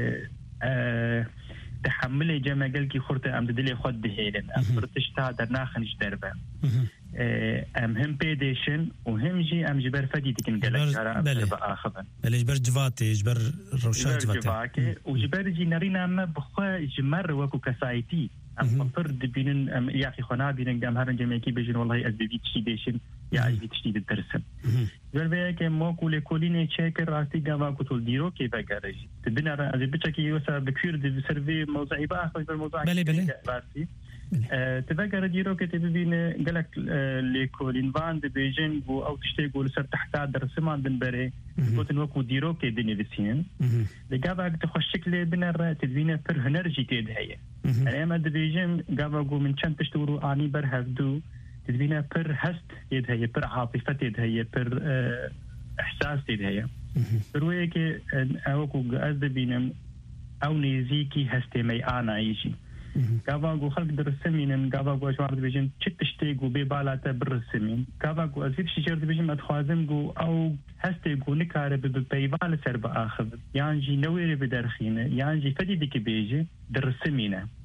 Q: تحمل جمع قلقي خورته أم دلي خود دهيلن أمبر تشتا درناخنش دربا أم هم بيديشن وهم جي أم جبر فدي تكن قلق جارة أمبر آخبا
A: بل جبر جواتي جبر روشات
Q: جواتي وجبر جي نارينا أما بخوا جمر وكو كسايتي أم فرد بينن أم يا أخي خنا بينن جام هرن جميعكي بيجن والله أزبي تشيديشن يا أزبي تشيد الدرسم. جربي كم ما كل كليني شاكر راسي جام كتول ديرو كيف أجرج. تبينا أزبي تشكي يوسف بكثير دي سيرفي موضوع بقى خلاص بالموضوع.
A: بلي.
Q: راسي. تبقى ديرو كتبين قالك لكولين فان بيجن أو تشتغل يقول سر تحت درسمان بنبري. قلت نوكو ديرو كدني بسين. لقابك تخشك لي بنر تدبينا فر هنرجي تدهيه. أنا دبيجن قابقوا من كم تشتوروا آني برهفدو تدبينا بر هست يدهيه بر عاطفة يدهيه بر إحساس يدهيه برويك أوكو أزدبينم أو نيزيكي هستي مي أنا يجي قابقوا خلق درسمين قابقوا أجوار دبيجن تشتيقوا ببالات برسمين قابقوا أزيد شجر دبيجن أتخوازمقوا أو هستيقوا نكارب ببيبال سرب آخذ يانجي نويري بدرخينه يانجي فديدك بيجي درسمينه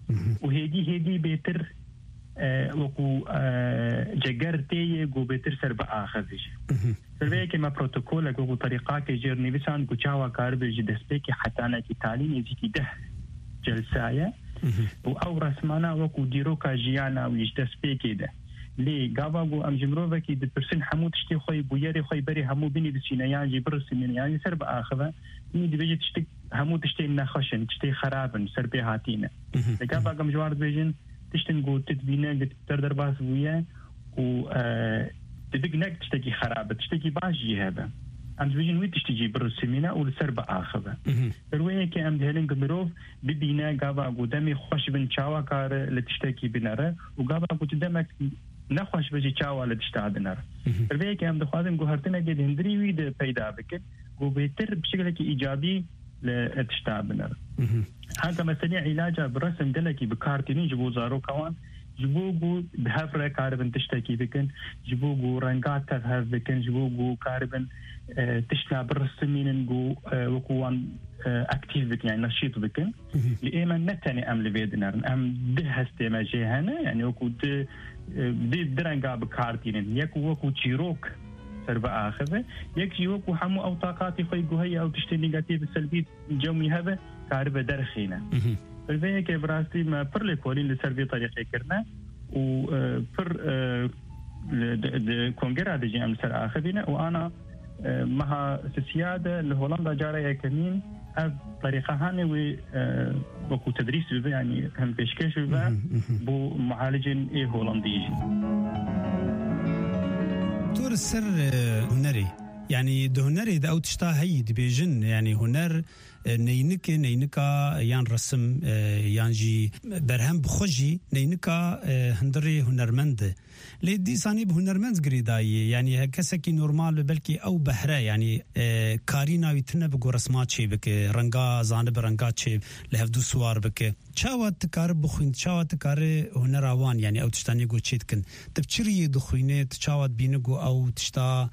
Q: وهيدي بيتر وكو جگرتي جو بيتر سر باخذش فبيك ما بروتوكول جو طريقه كجرني بسان كچاوا كار بيجي دسبيك حتى انا كي تعليم يجي ده جلسايه او رسمانا وكو ديروكا جيانا ويش دسبيك ده لي غاباغو ام جمروفا كي دبرسن حمود تشتي خوي بويري خوي بري همو بني بسينيان جبرس من يعني سر باخذه ني دبيجي تشتي همو تشتي نخشن تشتي خرابن سر بهاتينا غاباغو مجوار بيجن تشتنقو تدبينا تقدر باس ويا و تدقنك تشتكي خرابة تشتكي باجي هذا أم تبيجين وين تشتكي برسمينا والسرب آخذة الوين كي أم دهلين قمروف ببينا قابا قدامي خوش بن شاوا كار لتشتكي بناره وقابا قدامك نخوش بجي شاوا لتشتعد ناره الوين كي أم دخوازم قهرتنا قد هندري ويد بيدا بك وبيتر بشكل إيجابي لتشتعد بناره هذا مثلا علاجه برسم دلكي بكارتيني جبو زارو كوان جبوغو بهفره كاربن تشتكي بكن جبوغو رنقات تذهب بكن جبوغو كاربن تشنا برسمين جو وكوان اكتيف بكن يعني نشيط بكن لإيما نتاني أم لبيدنار أم دهستي ما جيهانا يعني وكو دي درنقا بكارتينين يكو وكو تشيروك سربا آخذة يكي وكو حمو أو طاقاتي خيقو هيا أو تشتي نيجاتيف السلبي جومي هذا كاربة درخينا فالبيع كي براستي ما بر لكولين لسربي طريقة كرنا و بر كونغرا دجي أم سر آخذينا وأنا مها سيادة لهولندا جارة كمين هذا طريقة هاني وكو تدريس بيبا يعني هم بيشكش بيبا بو معالجين إيه هولنديجي
A: دكتور السر هنري يعني ده هنري ده أو تشتا هي دبيجن يعني هنر نينكا يان رسم يان جي برهم بخوجي نينكا هندري هنرمند لي دي ساني بهنرمند قريداي يعني كسكي نورمال بلكي او بحره يعني كارينا ويتنا بقو رسمات شي بك رنگا زانب رنگات شي لهفدو سوار بك چاوات تكار بخوين چاوات تكار هنراوان يعني او تشتاني گو چيتكن تبچري دخوينه چاوات بينگو او تشتا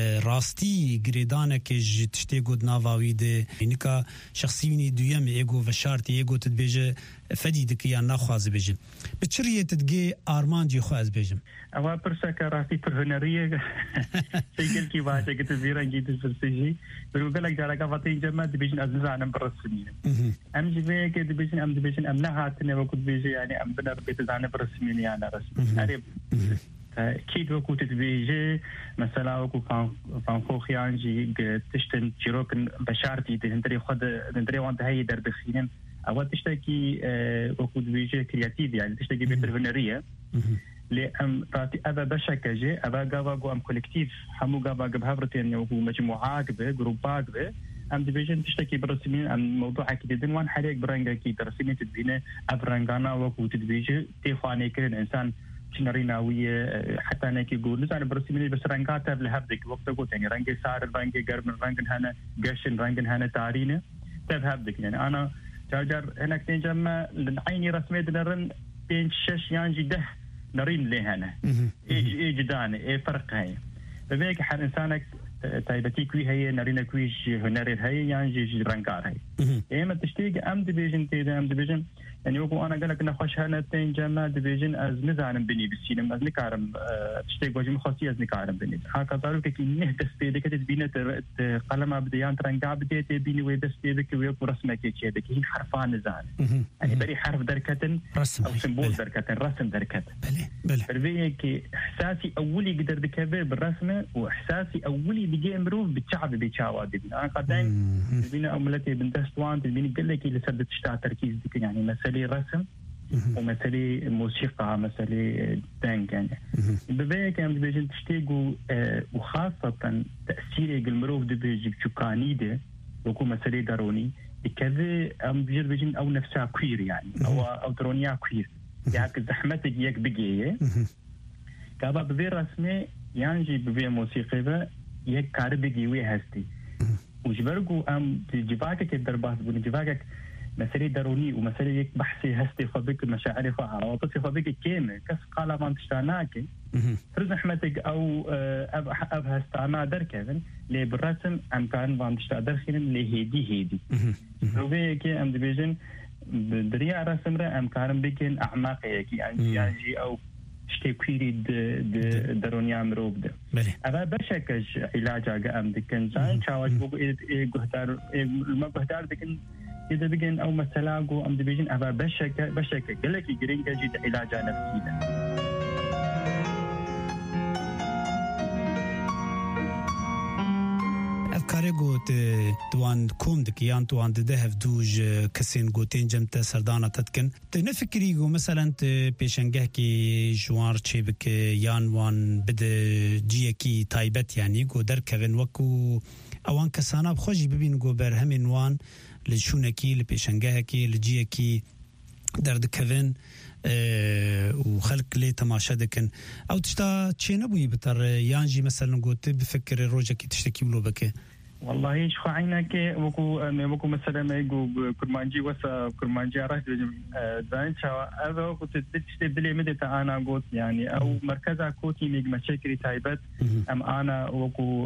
A: راستی گریدانه که جتشته گود ناواویده اینکا شخصیونی دویم ایگو و شارتی ایگو تدبیجه فدیده که یا نخوازه بیجه بچریه تدگی آرمان جی خواز بیجم
Q: اول پرسا که راستی پر هنریه شکل کی باشه که تزیران جیدش پرسیجی برو گلک جارکا فاتی جمع دبیجن از نزانم برسمینه ام جوه که دبیجن ام نهاتنه وکد بیجه یعنی ام بنر بیت زانه برسمینه یا نرسمینه كيد وكو تدبيجي مثلا وكو فانفوخيان جي تشتن جيروكن بشارتي دندري خد دندري وانت هاي دردخينن او تشتكي وكو تدبيجي كرياتيف يعني تشتكي بترفنريه لأم راتي أبا بشكة جي أبا قابا أم كولكتيف حمو قابا بهبرتين وكو مجموعات به جروبات به أم دبيجن تشتكي برسمين أم موضوع أكيد وان حريق برنجا كي ترسمين تدبينه أبرنجانا وكو تدبيجي تيفاني كرن إنسان شنريناوية حتى أنا كي يقول لازم برسمين بس رنجاتها بلهبدك وقت أقول يعني رنج سار رنج قرب رنج هنا قشن رنج هنا تارينه تذهبدك يعني أنا جاجر هناك تنجمع عيني رسميت نرن بين شش يعني ده نرين ليه هنا إيه جدانه إيه فرق هاي فبيك حال إنسانك تايبتي كوي هي نرينا كويش هنري هاي يعني جي رنجار هاي إيه ما تشتيق أم ديفيجن تيدا أم ديفيجن يعني وكو أنا قالك نخش هنا تنجمع ديفيجن از نزارم بني بالسينما از نكارم تشتيق واجي مخصي از نكارم بني هكذا ضروري كي نهدس بيدك تبينه قلم بديان ترنجا بدي تبيني ويدس بيدك ويكو رسمك كي هي حرفان نزان يعني بري حرف دركتن او سمبول دركتن رسم دركتن بلي فربيه كي احساسي اولي قدر دكبه بالرسمه واحساسي اولي بيجي امروف بالشعب بيتشاوى انا قدام بينا املتي بنتستوان تبيني قال لك لسبب تشتاع تركيز ديك يعني مسألة رسم ومسألة موسيقى مسألة دانك يعني ببايا كان بيجي تشتيقوا وخاصة تأثير المروف دي بيجي شكاني ده وكو مسألة داروني كذا أم بيجي أو نفسها كوير يعني أو درونيا كوير يعني زحمتك يك بقية كابا ببي رسمي يعني ببي موسيقى با يك كاربقي ويهستي وجبرقو أم جباكك الدربات بني جباكك مسألة دروني ومسألة يك بحثي هستي خبيك المشاعر عواطفي خبيك كيمة كس قال ما تشتاناك فرز أحمدك أو أب هستانا دركذن لي بالرسم أم كان ما تشتا درخين لي هيدي روبي كي أم دبيجن بدريا رسم را ام كارم بكن اعماق يعني او شتي كويري درونيا مروب ده اما بشكش علاجا ام دكن زين شاوش بو غهدار ما غهدار دكن اذا بيجن او مثلا جو ام دبيجن اما بشك قالك جرينجا جد علاجا نفسي ده
A: افکاری گوت توان کوم دکیان توان ده هفدوج کسین گوتین جمت سردانه تدکن نفکری گو مثلا پیشنگه کی جوار چی بک یان وان بده جیه کی تایبت یعنی گو در کون وکو اوان کسانا بخوشی ببین گو بر همین وان لشونه کی لپیشنگه کی لجیه کی درد کون وخلق لي تماشا دكن او تشتا تشي نبوي بتر يانجي مثلا قلت بفكر روجك تشتكي ولو بك
Q: والله شو عينك وكو مثلا ما يقول كرمانجي وسا كرمانجي راح زين شا هذا كنت تشتي بلي مدة انا قلت يعني او مركزها كوتي ميج مشاكل تايبت ام انا وكو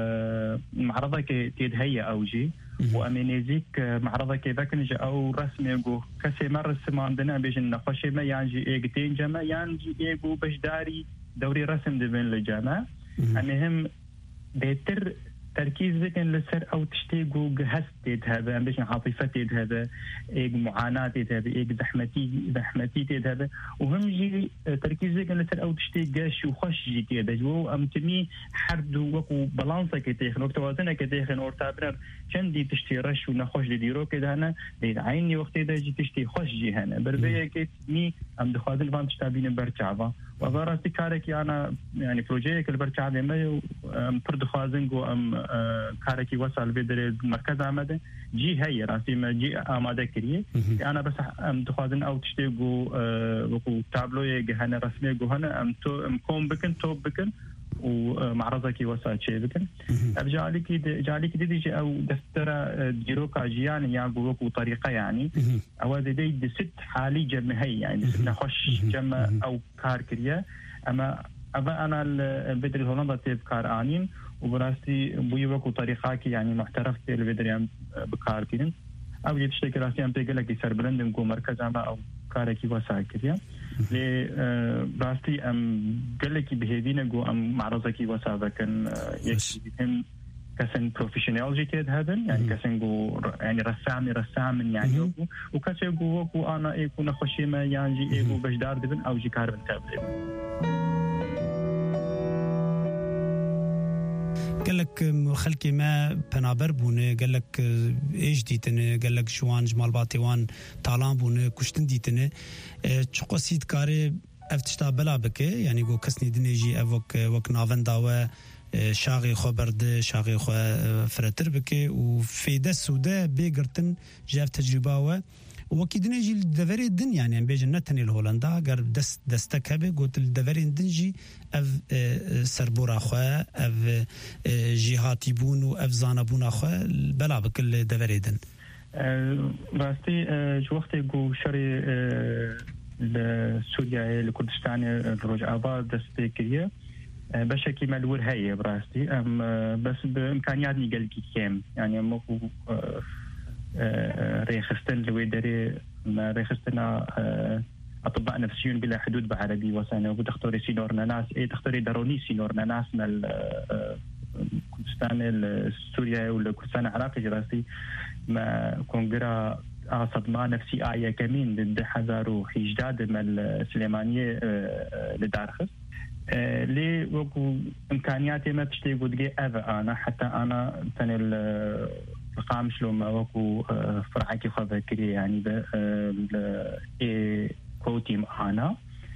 Q: معرضك تدهيا اوجي وامينيزيك معرضك بكنج او رسمي يقول كسي مر عندنا بيش نخش ما يانجي ايجتين جما يانجي ايجو بشداري دوري رسم دبن للجامعه المهم بيتر تركيز ذكن لسر او تشتيقو جهزتي هذا باش عاطفتي هذا ايج معاناتي هذا ايج زحمتي هذا وهم جي تركيز ذكن لسر او تشتيق شو خش جيتي هذا جو ام تمي حرد وكو بالانسا كتيخن وتوازنك كتيخن اورتابر شندي تشتي رش ونخش ديرو كده انا عيني وقت ده جي تشتي خش جي هنا بربيه كتمي ام دخازن فان تشتابين برچعوا وظهرت كارك انا يعني بروجيك البرچعه ما برد خازنجو ام كاركي وصل بدر مركز عمده جي هي راسي ما جي اماده كريه انا بس ام دخازن او تشتيقو وكو تابلو جهنه رسمي جهنه ام كوم بكن توب بكن ومعرضك وصل شيء بكن جالك دي او دفتره ديروكا جيان يا وكو طريقه يعني او دي ست حالي جمهي يعني نخش جمع او كار كريه اما انا البدري هولندا تيب كار انين وبراستي بويوك وطريقاك يعني محترف في الفيدريان بكارتين او يتشتكي راسي ام تيجي لك سر بلندم كو مركز عام او كاركي وساك كذا لي براستي ام قال لك بهدينا جو ام معرضكي وسا كان يكفيهم كسن بروفيشنال جيتد هذا يعني كسن جو يعني رسام يعني وكسن جو انا يكون خشيمه يعني ايجو بجدار دبن او جي كاربن تابلت
A: قال لك خلكي ما بنابر بونه قال لك ايش ديتنه قال لك شوان جمال باطيوان طالان بونه كشتن ديتنه تشقسيد كاري افتشتا بلا بك يعني جو كسني دنيجي افوك وك نافندا شاغي خبرد شاغي خو فرتر بك وفيدا سودا بيغرتن جاف تجربه وكيدنا جي الدفري الدن يعني بيجن نتني الهولندا قر دستك هبه قلت الدفري الدنجي اف سربورا خوا اف جهاتي بونو اف زانبون خوا بلا بكل الدفري دن
Q: راستي جو وقت جو شري لسوريا لكردستان الرجعه دستكيه بشكل ملور هي براستي ام بس بامكانياتني قلقي كيم يعني مو ريخستن لويدري ما ريخستنا أطباء نفسيون بلا حدود بعربي وسنة وتختاري سينورنا ناس تختاري دروني سينورنا ناس من كردستان السوريا ولا كردستان العراقي جراسي ما كونغرا صدمة نفسي آية كمين ضد حذر وحجداد من السليمانية لدارخس لي وكو إمكانياتي ما تشتي قد أنا حتى أنا تاني رقم شلون وكو فرعكي خبركي يعني ب كوتي معانا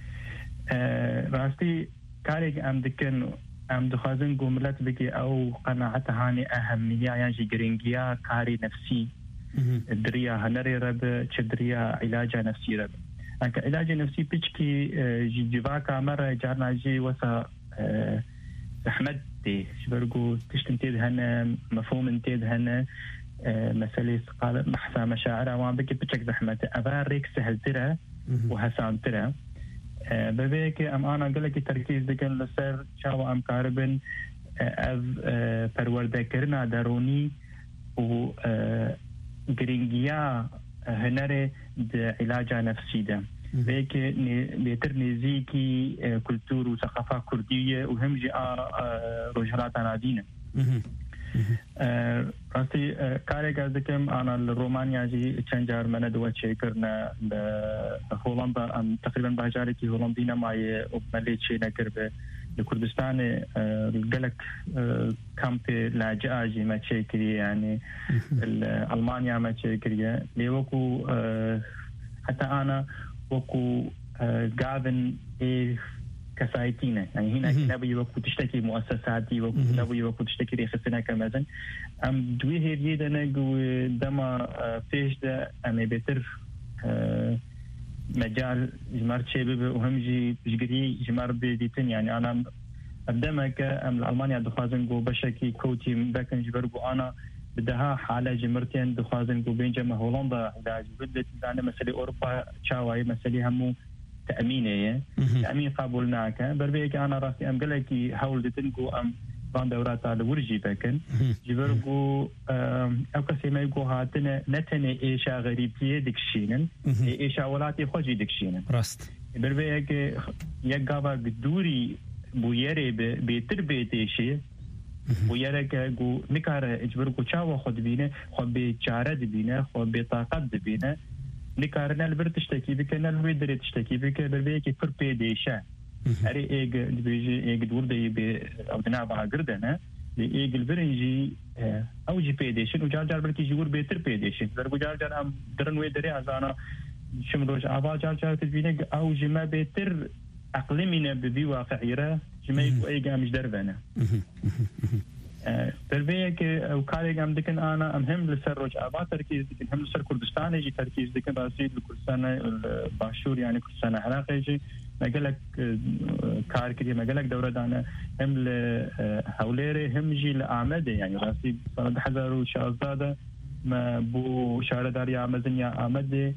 Q: راستي كاريك ام دكن ام دخازن جملات بكي او قناعتها هاني اهميه يعني جرينجيا كاري نفسي دريا هنري رب تشدريا علاج نفسي رب انك علاج نفسي بيشكي جيفا كاميرا جارنا جي وسا احمد شبرقو تشتنتيد هنا مفهوم انتيد هنا مسألة قال محسا مشاعرها وان بكي بتشك زحمة أباريك سهل ترى وحسان ترى ببيك أم أنا قال لك التركيز دكان لسر شاو أم كاربن أف پروردگرنا دروني و گرینگیا هنر علاج نفسي ده بيك بيتر نزيكي كولتور وثقافة كردية وهم جاء رجالات عنادينة راسي كاري قصدكم أنا الرومانيا جي تشنجار من دوات شيكرنا هولندا تقريبا باجاري كي هولندينا معي ومليت شيء نقرب لكردستان الجلك كامبي لاجئاجي ما تشيكري يعني ألمانيا ما تشيكري ليوكو حتى أنا وكو قابن كسايتينا يعني هنا نبي وقت تشتكي مؤسساتي وقت نبي وقت تشتكي رخصنا كمثلا أم دوي هي جيدنا جو دما فيش ده أم بيتر مجال جمار شباب وهم جي جري جمار بديتن يعني أنا أبدأ أم ألمانيا دخازن جو بشكي كوتي بكن جبرجو أنا بدها حالة جمرتين دخازن جو بين جمع هولندا علاج بدت عندنا مسألة أوروبا شاوي مسألة همو تأمينية تأمين قابلناك بربيك أنا راسي أم قلقي حاول دتنكو أم بان دورات على ورجي بكن جبرجو أو كسي ما يقول هاتنا نتني إيشا غريبية دكشينن إيشا ولاتي خوشي دكشينن
A: راست
Q: بربيك يقابا قدوري بويري بيتر بيتيشي ويرك جو نكار إجبركو شاو خد بينا خد بيشارة دبينا خد بطاقة دبينا نكارنا البر تشتكي بك نالويدر تشتكي بك بربيكي فر بيديشة أري إيج دبيجي إيج دور دي ب أو دنابا قردنا لإيج البرنجي أو جي بيديشن وجار بركي جور بيتر بيديشن بربو جار أم درن ويدري عزانا شمروش أبا جار تبينا أو جما بيتر أقلمنا بذي واقعيرة جما يكو إيج أمش دربنا بربيك او كاري ام دكن انا امهم لسر رجعه تركيز دكن هم لسر كردستان يجي تركيز دكن راسيد كردستان الباشور يعني كردستان العراق يجي مقالك كار كدي مقالك دوره دانا هم لهوليري هم جي لاعمده يعني راسيد صاد حذر وشازاده ما بو شارداري امازن يا امده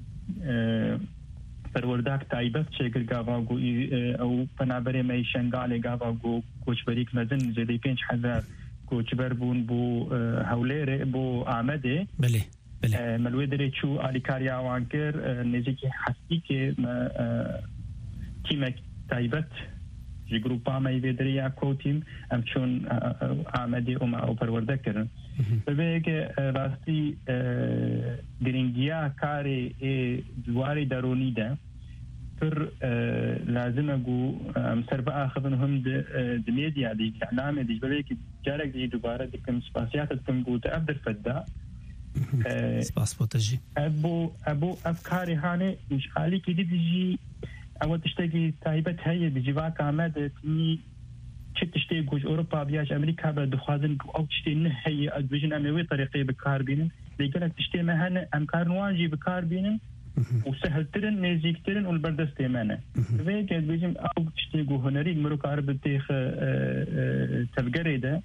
Q: پرورداک تایبت شکل گاواگو او پنابری میشنگالی گاواگو کوچبریک مزن زدی 5000 کوچبر بون بو هولیر بو آمده
A: بله بله
Q: ملوی دری چو آلیکاریا وانکر نزدیکی حسی که تیم تایبت جی گروپا می بدری یا کوتیم ام چون آمده او پرورداک کردن ببینید راستی گرینگیا کاری دواری درونی ده پر لازم اگو سربا آخذنهم د ميديا دي اعلام دي ببینید جارك دي دوباره دكم سپاسيات دكم گو تقدر فدا
A: سپاس بوتجي
Q: ابو افكاري هاني مش حالي كده بيجي او تشتكي تايبت هي بجواك عمد تني تشتي جوج اوروبا بياش امريكا بدخوازن او تشتي نهي ادفيجن اموي طريقي بكار بينن لكن تشتي مهن امكار نواجي بكار بينن وسهل ترن نزيك ترن والبردست يمانه فيك ادفيجن او تشتي جو هنري مروكار بتيخ تفقري ده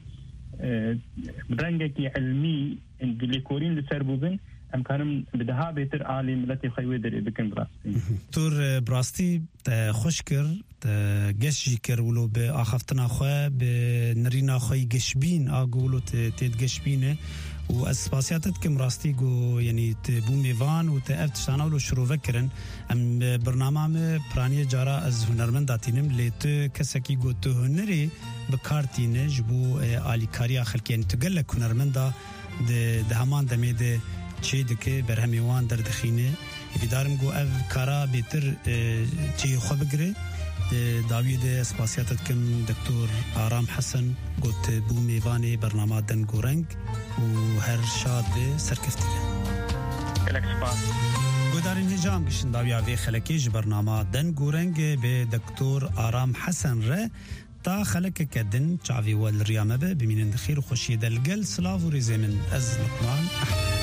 Q: برنجك علمي اللي لسربوبن امكانم بدها بيتر عالم التي خيوي دري بكن براستي
A: تور براستي خوشكر گشی کرولو به آخفتنا خواه به نرینا خوی گشبین آگولو تید گشبینه و اسپاسیاتت کم راستی گو یعنی تبو میوان و تافتشتانا ولو شروع وکرن ام برنامه پرانی جارا از هنرمند داتینم لیت کسکی گو تو هنری بکارتینه جبو آلیکاری خلکی یعنی تگلک هنرمند ده همان دمه ده چه دکه برهمیوان در دخینه بیدارم گو او کارا بیتر چه خواه بگره داوید اسپاسیاتت کم دکتور آرام حسن گوت بو میوانی برنامه دن گورنگ و هر شاد سرکفتی
Q: کلک سپاس
A: گودارین هجام گشن داویاوی خلکی برنامه دن گورنگ به دکتور آرام حسن ره تا خلک کدن چاوی والریامه بمینن خیر و خوشی دلگل سلاو و ریزه من از لقمان احمد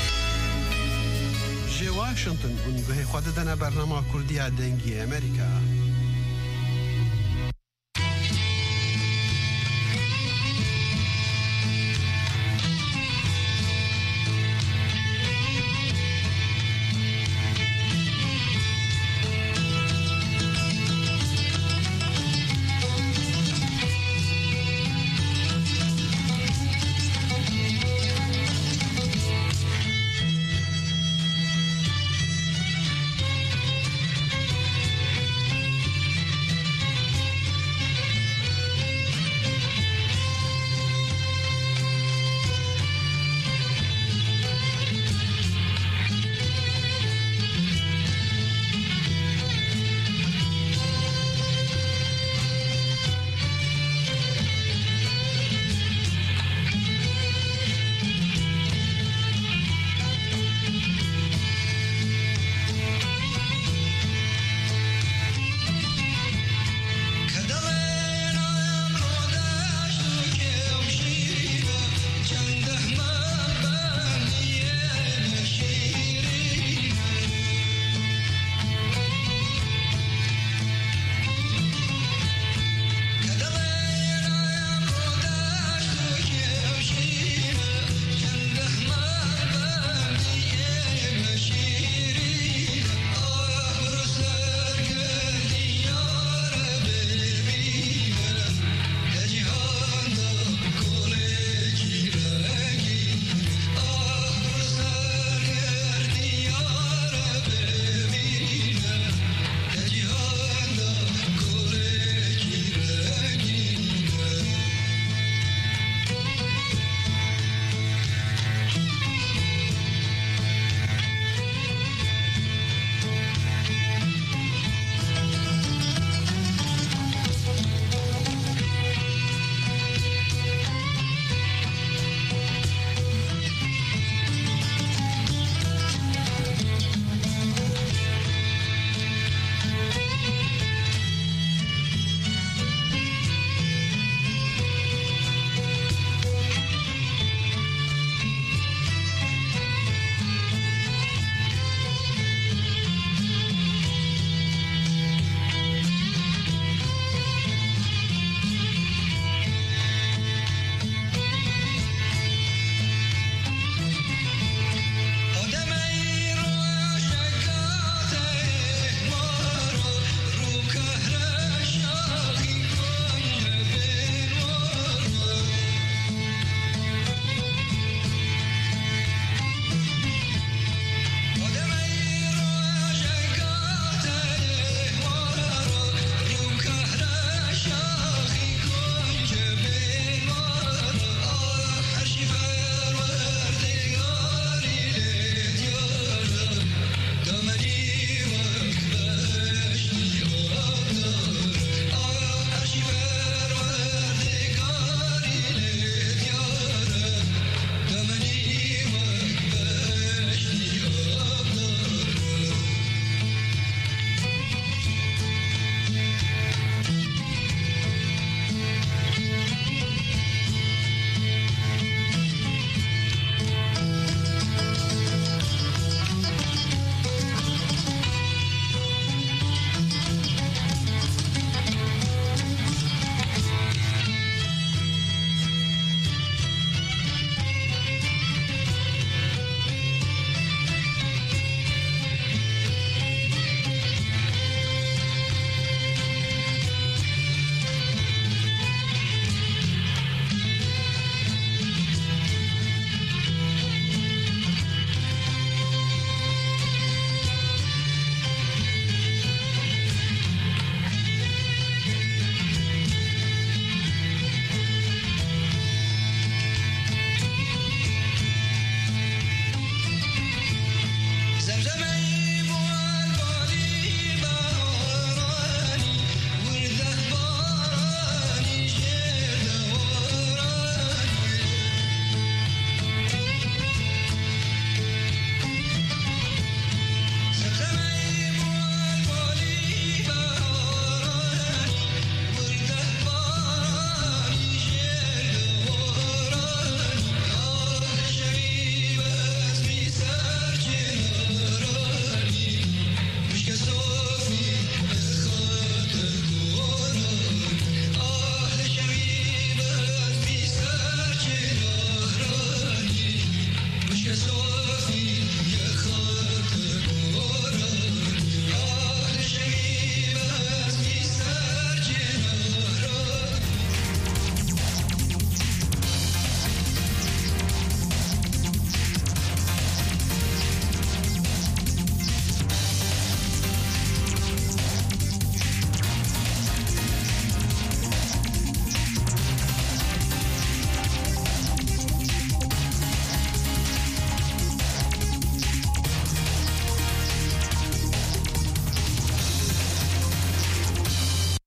C: واشنطن ونقول خد دنا برنامج كردية دنجي أمريكا